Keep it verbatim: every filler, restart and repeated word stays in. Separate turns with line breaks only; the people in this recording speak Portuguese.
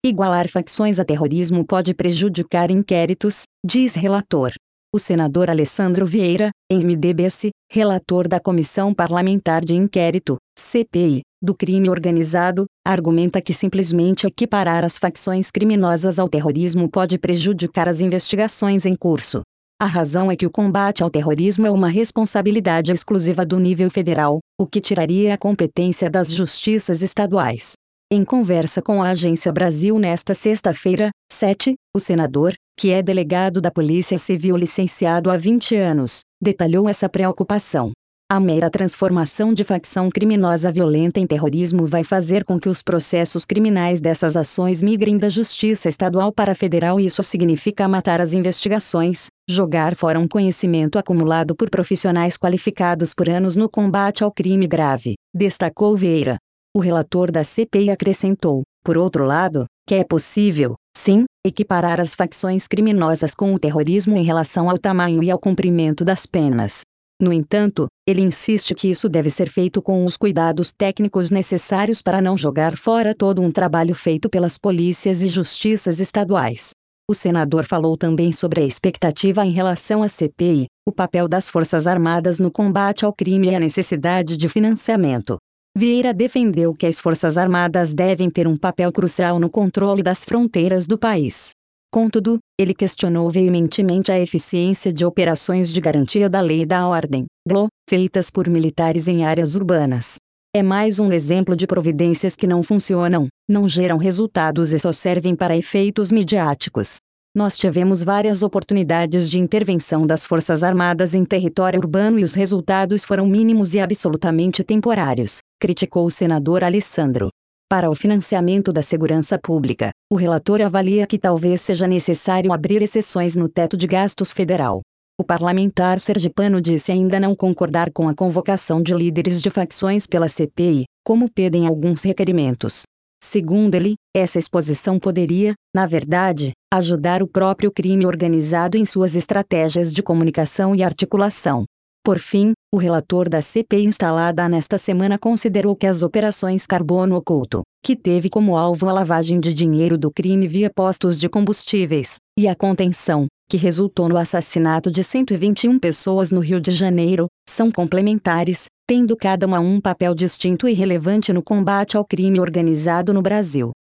Igualar facções a terrorismo pode prejudicar inquéritos, diz relator. O senador Alessandro Vieira, M D B C, relator da Comissão Parlamentar de Inquérito, C P I, do crime organizado, argumenta que simplesmente equiparar as facções criminosas ao terrorismo pode prejudicar as investigações em curso. A razão é que o combate ao terrorismo é uma responsabilidade exclusiva do nível federal, o que tiraria a competência das justiças estaduais. Em conversa com a Agência Brasil nesta sexta-feira, sete, o senador, que é delegado da Polícia Civil licenciado há vinte anos, detalhou essa preocupação. A mera transformação de facção criminosa violenta em terrorismo vai fazer com que os processos criminais dessas ações migrem da justiça estadual para a federal e isso significa matar as investigações, jogar fora um conhecimento acumulado por profissionais qualificados por anos no combate ao crime grave, destacou Vieira. O relator da C P I acrescentou, por outro lado, que é possível, sim, equiparar as facções criminosas com o terrorismo em relação ao tamanho e ao cumprimento das penas. No entanto, ele insiste que isso deve ser feito com os cuidados técnicos necessários para não jogar fora todo um trabalho feito pelas polícias e justiças estaduais. O senador falou também sobre a expectativa em relação à C P I, o papel das Forças Armadas no combate ao crime e a necessidade de financiamento. Vieira defendeu que as Forças Armadas devem ter um papel crucial no controle das fronteiras do país. Contudo, ele questionou veementemente a eficiência de operações de garantia da lei e da ordem, G L O, feitas por militares em áreas urbanas. É mais um exemplo de providências que não funcionam, não geram resultados e só servem para efeitos midiáticos. Nós tivemos várias oportunidades de intervenção das Forças Armadas em território urbano e os resultados foram mínimos e absolutamente temporários, criticou o senador Alessandro. Para o financiamento da segurança pública, o relator avalia que talvez seja necessário abrir exceções no teto de gastos federal. O parlamentar sergipano disse ainda não concordar com a convocação de líderes de facções pela C P I, como pedem alguns requerimentos. Segundo ele, essa exposição poderia, na verdade, ajudar o próprio crime organizado em suas estratégias de comunicação e articulação. Por fim, o relator da C P I instalada nesta semana considerou que as operações Carbono Oculto, que teve como alvo a lavagem de dinheiro do crime via postos de combustíveis, e a contenção, que resultou no assassinato de cento e vinte e uma pessoas no Rio de Janeiro, são complementares, tendo cada uma um papel distinto e relevante no combate ao crime organizado no Brasil.